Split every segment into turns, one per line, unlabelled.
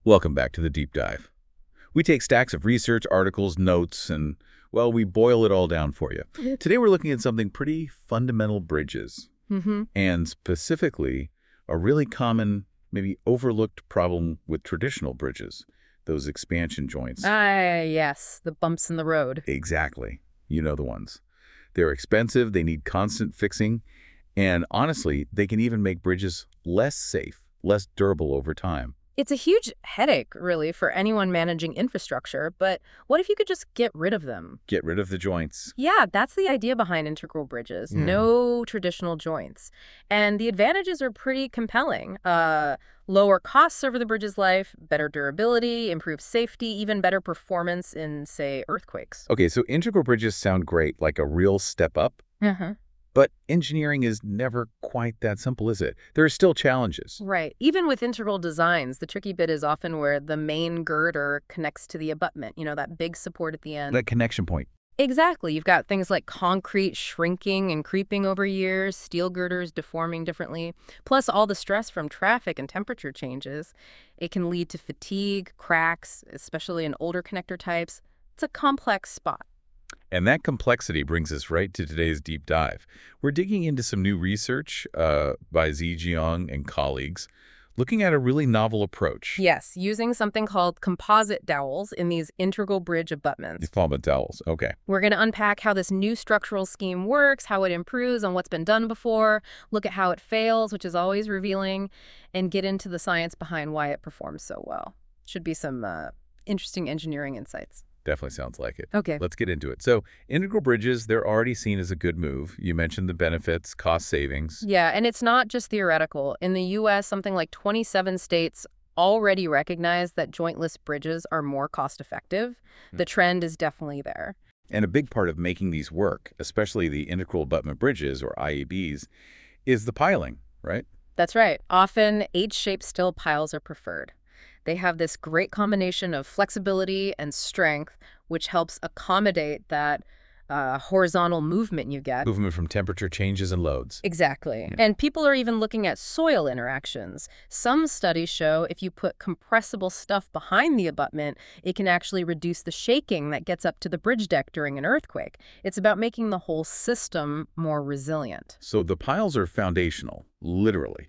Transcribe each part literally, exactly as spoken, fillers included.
Welcome back to the Deep Dive. We take stacks of research, articles, notes, and, well, we boil it all down for you. Today we're looking at something pretty fundamental: bridges.
Mm-hmm.
And specifically, a really common, maybe overlooked problem with traditional bridges, those expansion joints.
Ah, yes, the bumps in the road.
Exactly. You know the ones. They're expensive, they need constant fixing, and honestly, they can even make bridges less safe, less durable over time.
It's a huge headache, really, for anyone managing infrastructure, but what if you could just get rid of them?
Get rid of the joints.
Yeah, that's the idea behind integral bridges.
Mm.
No traditional joints. And the advantages are pretty compelling. Uh, lower costs over the bridge's life, better durability, improved safety, even better performance in, say, earthquakes.
Okay, so integral bridges sound great, like a real step up.
Uh-huh.
But engineering is never quite that simple, is it? There are still challenges.
Right. Even with integral designs, the tricky bit is often where the main girder connects to the abutment, you know, that big support at the end.
That connection point.
Exactly. You've got things like concrete shrinking and creeping over years, steel girders deforming differently, plus all the stress from traffic and temperature changes. It can lead to fatigue, cracks, especially in older connector types. It's a complex spot.
And that complexity brings us right to today's deep dive. We're digging into some new research uh, by Zhejiang and colleagues, looking at a really novel approach.
Yes, using something called composite dowels in these integral bridge abutments.
You call them dowels. Okay.
We're going to unpack how this new structural scheme works, how it improves on what's been done before, look at how it fails, which is always revealing, and get into the science behind why it performs so well. Should be some uh, interesting engineering insights.
Definitely sounds like it.
Okay.
Let's get into it. So integral bridges, they're already seen as a good move. You mentioned the benefits, cost savings.
Yeah, and it's not just theoretical. In the U S, something like twenty-seven states already recognize that jointless bridges are more cost-effective.
Hmm.
The trend is definitely there.
And a big part of making these work, especially the integral abutment bridges, or I A Bs, is the piling, right?
That's right. Often, H-shaped steel piles are preferred. They have this great combination of flexibility and strength, which helps accommodate that uh, horizontal movement you get.
Movement from temperature changes and loads.
Exactly.
Yeah.
And people are even looking at soil interactions. Some studies show if you put compressible stuff behind the abutment, it can actually reduce the shaking that gets up to the bridge deck during an earthquake. It's about making the whole system more resilient.
So the piles are foundational, literally.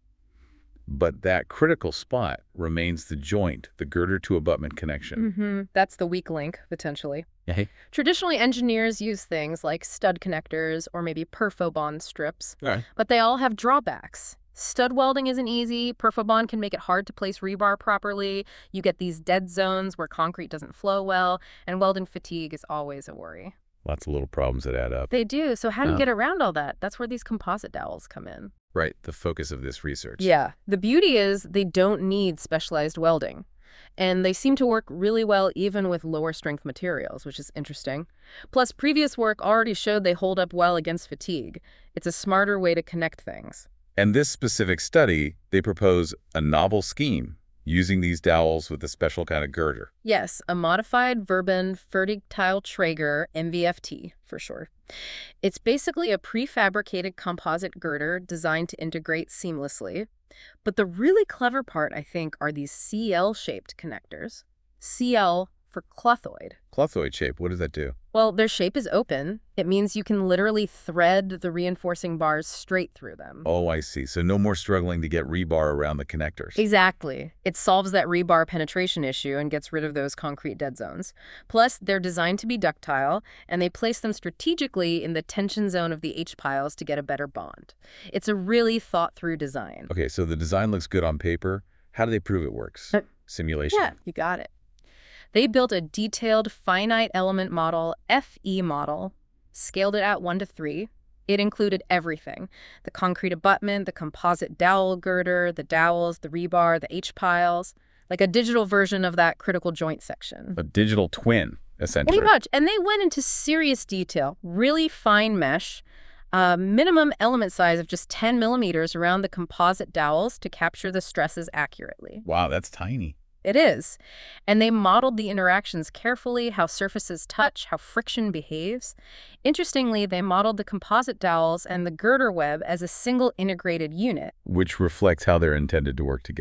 But that critical spot remains the joint, the girder to abutment connection.
Mm-hmm. That's the weak link, potentially.
Hey.
Traditionally, engineers use things like stud connectors or maybe perfobond strips,
All right.
but they all have drawbacks. Stud welding isn't easy. Perfobond can make it hard to place rebar properly. You get these dead zones where concrete doesn't flow well, and welding fatigue is always a worry.
Lots of little problems that add up.
They do. So how do you
Oh.
get around all that? That's where these composite dowels come in.
Right, the focus of this research.
Yeah. The beauty is they don't need specialized welding. And they seem to work really well even with lower strength materials, which is interesting. Plus, previous work already showed they hold up well against fatigue. It's a smarter way to connect things.
And this specific study, they propose a novel scheme using these dowels with a special kind of girder.
Yes, a modified Verbund Fertigteilträger, M V F T for sure. It's basically a prefabricated composite girder designed to integrate seamlessly. But the really clever part, I think, are these C L-shaped connectors. C L for clothoid.
Clothoid shape, what does that do?
Well, their shape is open. It means you can literally thread the reinforcing bars straight through them.
Oh, I see. So no more struggling to get rebar around the connectors.
Exactly. It solves that rebar penetration issue and gets rid of those concrete dead zones. Plus, they're designed to be ductile, and they place them strategically in the tension zone of the H-piles to get a better bond. It's a really thought-through design.
Okay, so the design looks good on paper. How do they prove it works?
Uh,
Simulation.
Yeah, you got it. They built a detailed finite element model, F E model, scaled it at one to three. It included everything: the concrete abutment, the composite dowel girder, the dowels, the rebar, the H-piles, like a digital version of that critical joint section.
A digital twin, essentially.
Pretty much. And they went into serious detail, really fine mesh, uh, minimum element size of just ten millimeters around the composite dowels to capture the stresses accurately.
Wow, that's tiny.
It is. And they modeled the interactions carefully, how surfaces touch, how friction behaves. Interestingly, they modeled the composite dowels and the girder web as a single integrated unit.
Which reflects how they're intended to work together.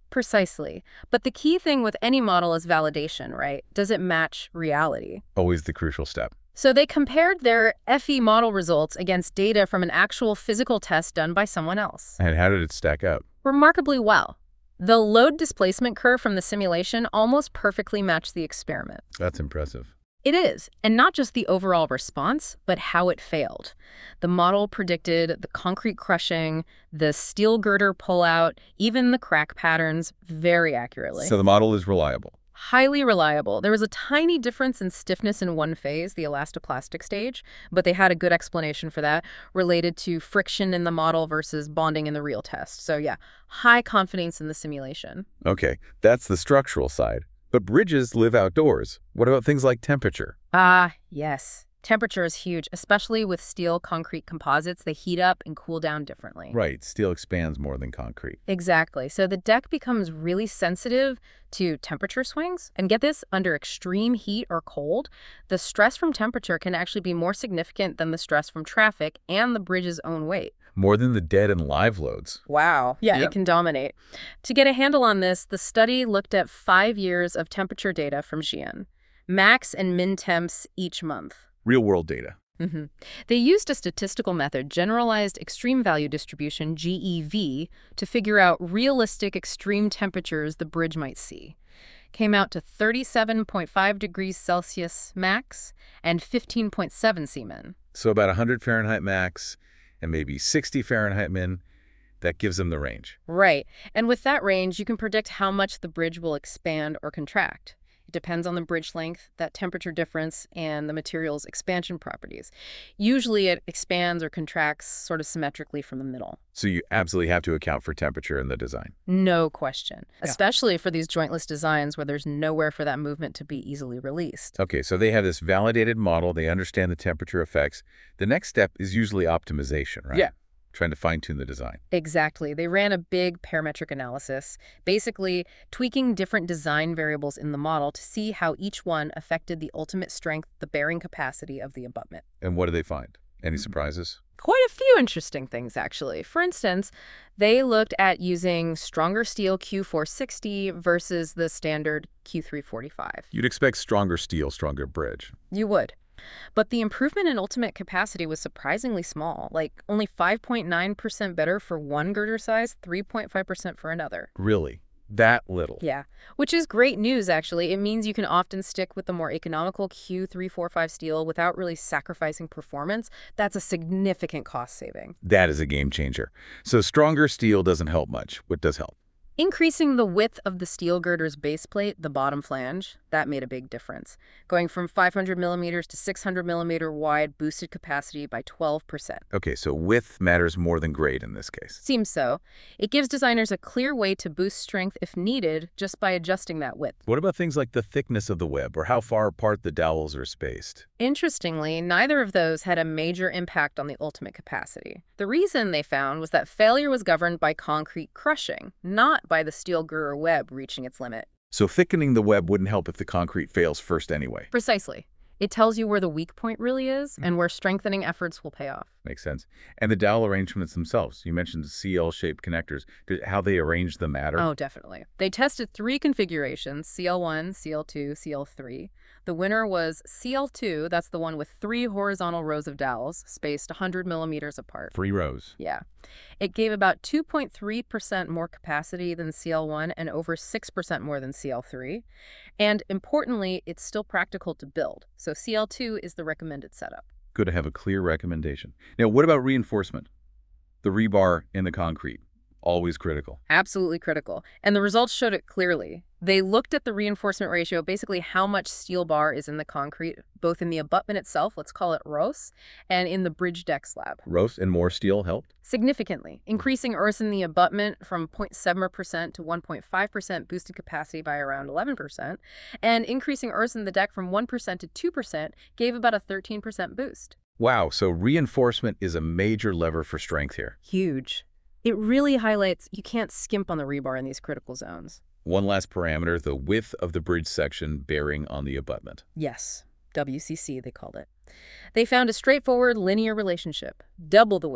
Precisely. But the key thing with any model is validation, right? Does it match reality?
Always the crucial step.
So they compared their F E model results against data from an actual physical test done by someone else.
And how did it stack up?
Remarkably well. The load displacement curve from the simulation almost perfectly matched the experiment.
That's impressive.
It is, and not just the overall response, but how it failed. The model predicted the concrete crushing, the steel girder pullout, even the crack patterns very accurately.
So the model is reliable.
Highly reliable. There was a tiny difference in stiffness in one phase, the elastoplastic stage, but they had a good explanation for that, related to friction in the model versus bonding in the real test. So yeah, high confidence in the simulation.
Okay, that's the structural side. But bridges live outdoors. What about things like temperature?
Ah, yes. Temperature is huge, especially with steel concrete composites. They heat up and cool down differently.
Right, steel expands more than concrete.
Exactly. So the deck becomes really sensitive to temperature swings. And get this, under extreme heat or cold, the stress from temperature can actually be more significant than the stress from traffic and the bridge's own weight.
More than the dead and live loads.
Wow. Yeah,
Yep.
It can dominate. To get a handle on this, the study looked at five years of temperature data from Xi'an, max and min temps each month.
Real-world data.
Mm-hmm. They used a statistical method, generalized extreme value distribution, G E V, to figure out realistic extreme temperatures the bridge might see. Came out to thirty-seven point five degrees Celsius max and fifteen point seven C min.
So about one hundred Fahrenheit max and maybe sixty Fahrenheit min. That gives them the range.
Right. And with that range, you can predict how much the bridge will expand or contract. It depends on the bridge length, that temperature difference, and the material's expansion properties. Usually it expands or contracts sort of symmetrically from the middle.
So you absolutely have to account for temperature in the design.
No question.
Yeah.
Especially for these jointless designs where there's nowhere for that movement to be easily released.
Okay, so they have this validated model. They understand the temperature effects. The next step is usually optimization, right?
Yeah.
Trying to fine-tune the design.
Exactly. They ran a big parametric analysis, basically tweaking different design variables in the model to see how each one affected the ultimate strength, the bearing capacity of the abutment.
And what do they find? Any surprises?
Quite a few interesting things, actually. For instance, they looked at using stronger steel Q four sixty versus the standard Q three forty-five.
You'd expect stronger steel, stronger bridge.
You would. But the improvement in ultimate capacity was surprisingly small, like only five point nine percent better for one girder size, three point five percent for another.
Really? That little?
Yeah, which is great news, actually. It means you can often stick with the more economical Q three forty-five steel without really sacrificing performance. That's a significant cost saving.
That is a game changer. So stronger steel doesn't help much. What does help?
Increasing the width of the steel girder's base plate, the bottom flange, that made a big difference. Going from five hundred millimeters to six hundred millimeter wide boosted capacity by twelve percent.
Okay, so width matters more than grade in this case.
Seems so. It gives designers a clear way to boost strength if needed just by adjusting that width.
What about things like the thickness of the web or how far apart the dowels are spaced?
Interestingly, neither of those had a major impact on the ultimate capacity. The reason they found was that failure was governed by concrete crushing, not by the steel girder web reaching its limit.
So thickening the web wouldn't help if the concrete fails first anyway.
Precisely. It tells you where the weak point really is and where strengthening efforts will pay off.
Makes sense. And the dowel arrangements themselves. You mentioned the C L-shaped connectors. Did, how they arrange them matter?
Oh, definitely. They tested three configurations, C L one, C L two, C L three. The winner was C L two, that's the one with three horizontal rows of dowels, spaced one hundred millimeters apart.
Three rows.
Yeah. It gave about two point three percent more capacity than C L one and over six percent more than C L three. And importantly, it's still practical to build. So C L two is the recommended setup.
Good to have a clear recommendation. Now, what about reinforcement? The rebar in the concrete. Always critical.
Absolutely critical. And the results showed it clearly. They looked at the reinforcement ratio, basically how much steel bar is in the concrete, both in the abutment itself, let's call it R O S, and in the bridge deck slab.
R O S and more steel helped?
Significantly, increasing R O S in the abutment from zero point seven percent to one point five percent boosted capacity by around eleven percent, and increasing R O S in the deck from one percent to two percent gave about a thirteen percent boost.
Wow, so reinforcement is a major lever for strength here.
Huge. It really highlights you can't skimp on the rebar in these critical zones.
One last parameter, the width of the bridge section bearing on the abutment.
Yes, W C C they called it. They found a straightforward linear relationship, double the width,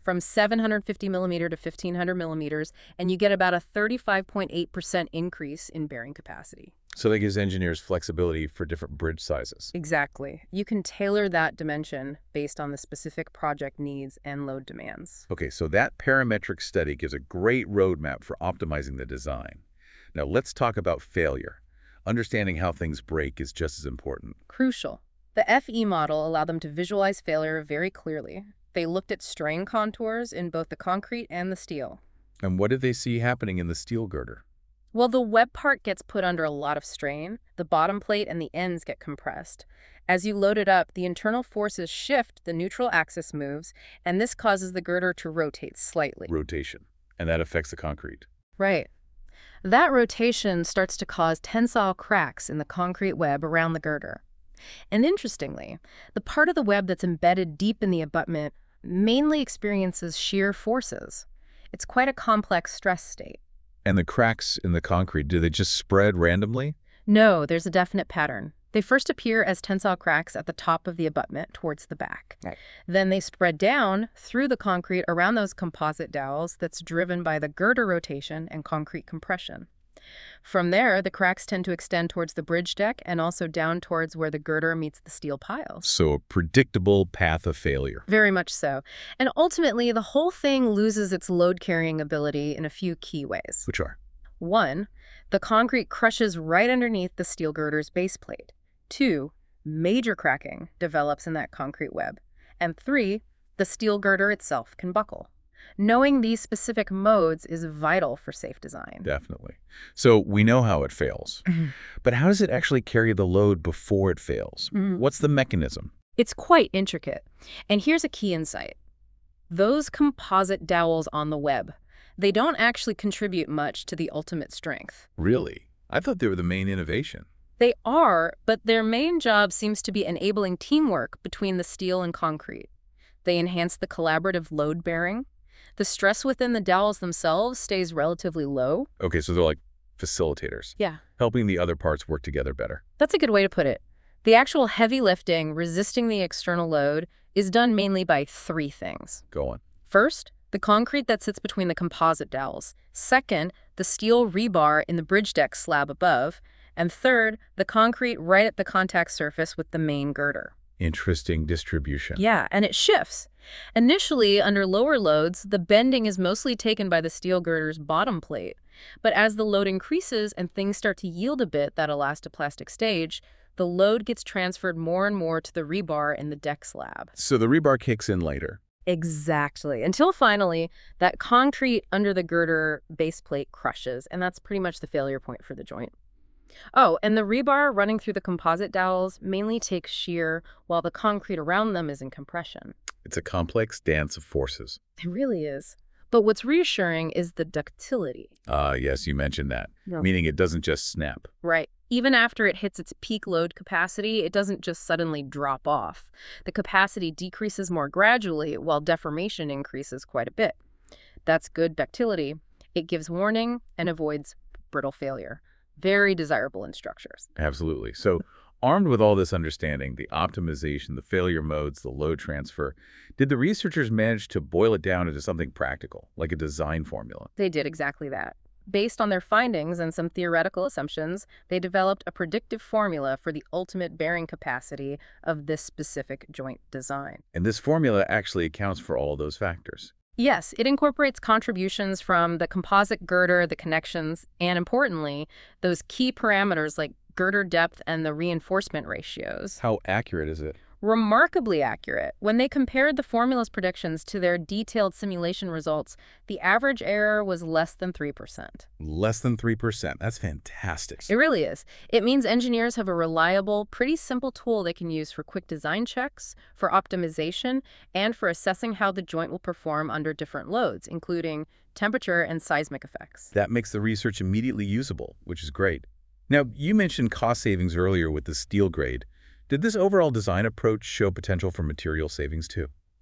from seven hundred fifty millimeter to fifteen hundred millimeters, and you get about a thirty-five point eight percent increase in bearing capacity.
So that gives engineers flexibility for different bridge sizes.
Exactly. You can tailor that dimension based on the specific project needs and load demands.
Okay, so that parametric study gives a great roadmap for optimizing the design. Now let's talk about failure. Understanding how things break is just as important.
Crucial. The F E model allowed them to visualize failure very clearly. They looked at strain contours in both the concrete and the steel.
And what did they see happening in the steel girder?
Well, the web part gets put under a lot of strain. The bottom plate and the ends get compressed. As you load it up, the internal forces shift, the neutral axis moves, and this causes the girder to rotate slightly.
Rotation. And that affects the concrete.
Right. That rotation starts to cause tensile cracks in the concrete web around the girder. And interestingly, the part of the web that's embedded deep in the abutment mainly experiences shear forces. It's quite a complex stress state.
And the cracks in the concrete, do they just spread randomly?
No, there's a definite pattern. They first appear as tensile cracks at the top of the abutment towards the back.
Right.
Then they spread down through the concrete around those composite dowels that's driven by the girder rotation and concrete compression. From there, the cracks tend to extend towards the bridge deck and also down towards where the girder meets the steel piles.
So a predictable path of failure.
Very much so. And ultimately, the whole thing loses its load-carrying ability in a few key ways.
Which are?
One, the concrete crushes right underneath the steel girder's base plate. Two, major cracking develops in that concrete web. And three, the steel girder itself can buckle. Knowing these specific modes is vital for safe design.
Definitely. So we know how it fails.
Mm-hmm.
But how does it actually carry the load before it fails?
Mm-hmm.
What's the mechanism?
It's quite intricate. And here's a key insight. Those composite dowels on the web, they don't actually contribute much to the ultimate strength.
Really? I thought they were the main innovation.
They are, but their main job seems to be enabling teamwork between the steel and concrete. They enhance the collaborative load bearing. The stress within the dowels themselves stays relatively low.
Okay, so they're like facilitators.
Yeah.
Helping the other parts work together better.
That's a good way to put it. The actual heavy lifting, resisting the external load, is done mainly by three things.
Go on.
First, the concrete that sits between the composite dowels. Second, the steel rebar in the bridge deck slab above. And third, the concrete right at the contact surface with the main girder.
Interesting distribution.
Yeah, and it shifts. Initially, under lower loads, the bending is mostly taken by the steel girder's bottom plate. But as the load increases and things start to yield a bit, that elastoplastic stage, the load gets transferred more and more to the rebar in the deck slab.
So the rebar kicks in later.
Exactly. Until finally, that concrete under the girder base plate crushes, and that's pretty much the failure point for the joint. Oh, and the rebar running through the composite dowels mainly takes shear while the concrete around them is in compression.
It's a complex dance of forces.
It really is. But what's reassuring is the ductility.
Ah, uh, yes, you mentioned that.
No.
Meaning it doesn't just snap.
Right. Even after it hits its peak load capacity, it doesn't just suddenly drop off. The capacity decreases more gradually while deformation increases quite a bit. That's good ductility. It gives warning and avoids brittle failure. Very desirable in structures.
Absolutely. So armed with all this understanding, the optimization, the failure modes, the load transfer, did the researchers manage to boil it down into something practical, like a design formula?
They did exactly that. Based on their findings and some theoretical assumptions, they developed a predictive formula for the ultimate bearing capacity of this specific joint design.
And this formula actually accounts for all those factors.
Yes, it incorporates contributions from the composite girder, the connections, and importantly, those key parameters like girder depth and the reinforcement ratios.
How accurate is it?
Remarkably accurate. When they compared the formula's predictions to their detailed simulation results, the average error was less than three percent.
Less than three percent. That's fantastic.
It really is. It means engineers have a reliable, pretty simple tool they can use for quick design checks, for optimization, and for assessing how the joint will perform under different loads, including temperature and seismic effects.
That makes the research immediately usable, which is great. Now, you mentioned cost savings earlier with the steel grade. Did this overall design approach show potential for material savings too?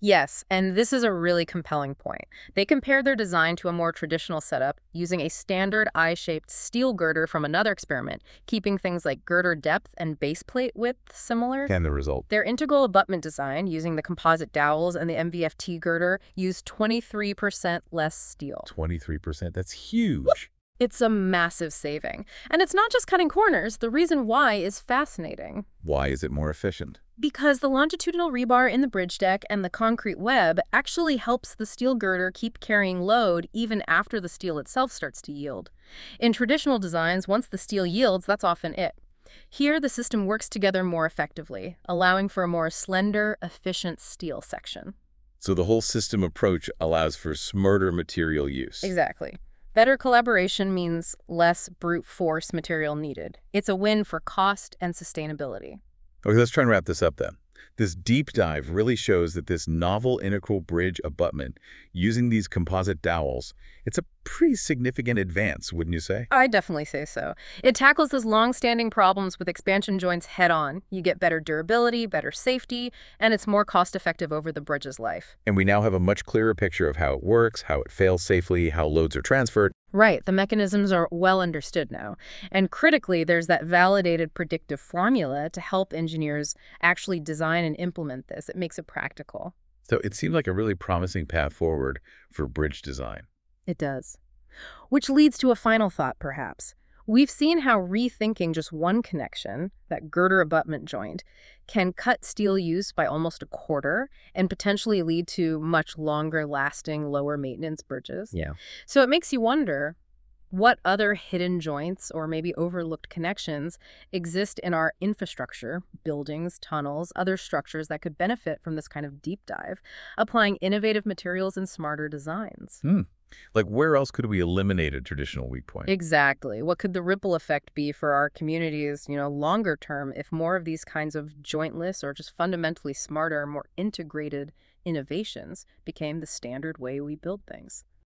Yes, and this is a really compelling point. They compared their design to a more traditional setup using a standard eye-shaped steel girder from another experiment, keeping things like girder depth and base plate width similar.
And the result?
Their integral abutment design, using the composite dowels and the M V F T girder, used twenty-three percent less steel.
twenty-three percent. That's huge.
It's a massive saving. And it's not just cutting corners. The reason why is fascinating.
Why is it more efficient?
Because the longitudinal rebar in the bridge deck and the concrete web actually helps the steel girder keep carrying load even after the steel itself starts to yield. In traditional designs, once the steel yields, that's often it. Here, the system works together more effectively, allowing for a more slender, efficient steel section.
So the whole system approach allows for smarter material use.
Exactly. Better collaboration means less brute force material needed. It's a win for cost and sustainability.
Okay, let's try and wrap this up then. This deep dive really shows that this novel integral bridge abutment using these composite dowels, it's a pretty significant advance, wouldn't you say?
I definitely say so. It tackles those long-standing problems with expansion joints head-on. You get better durability, better safety, and it's more cost-effective over the bridge's life.
And we now have a much clearer picture of how it works, how it fails safely, how loads are transferred.
Right, the mechanisms are well understood now. And critically, there's that validated predictive formula to help engineers actually design and implement this. It makes it practical.
So it seems like a really promising path forward for bridge design.
It does. Which leads to a final thought, perhaps. We've seen how rethinking just one connection, that girder abutment joint, can cut steel use by almost a quarter and potentially lead to much longer-lasting, lower-maintenance bridges.
Yeah.
So it makes you wonder, what other hidden joints or maybe overlooked connections exist in our infrastructure, buildings, tunnels, other structures that could benefit from this kind of deep dive, applying innovative materials and smarter designs?
Hmm. Like, where else could we eliminate a traditional weak point?
Exactly. What could the ripple effect be for our communities, you know, longer term if more of these kinds of jointless or just fundamentally smarter, more integrated innovations became the standard way we build things?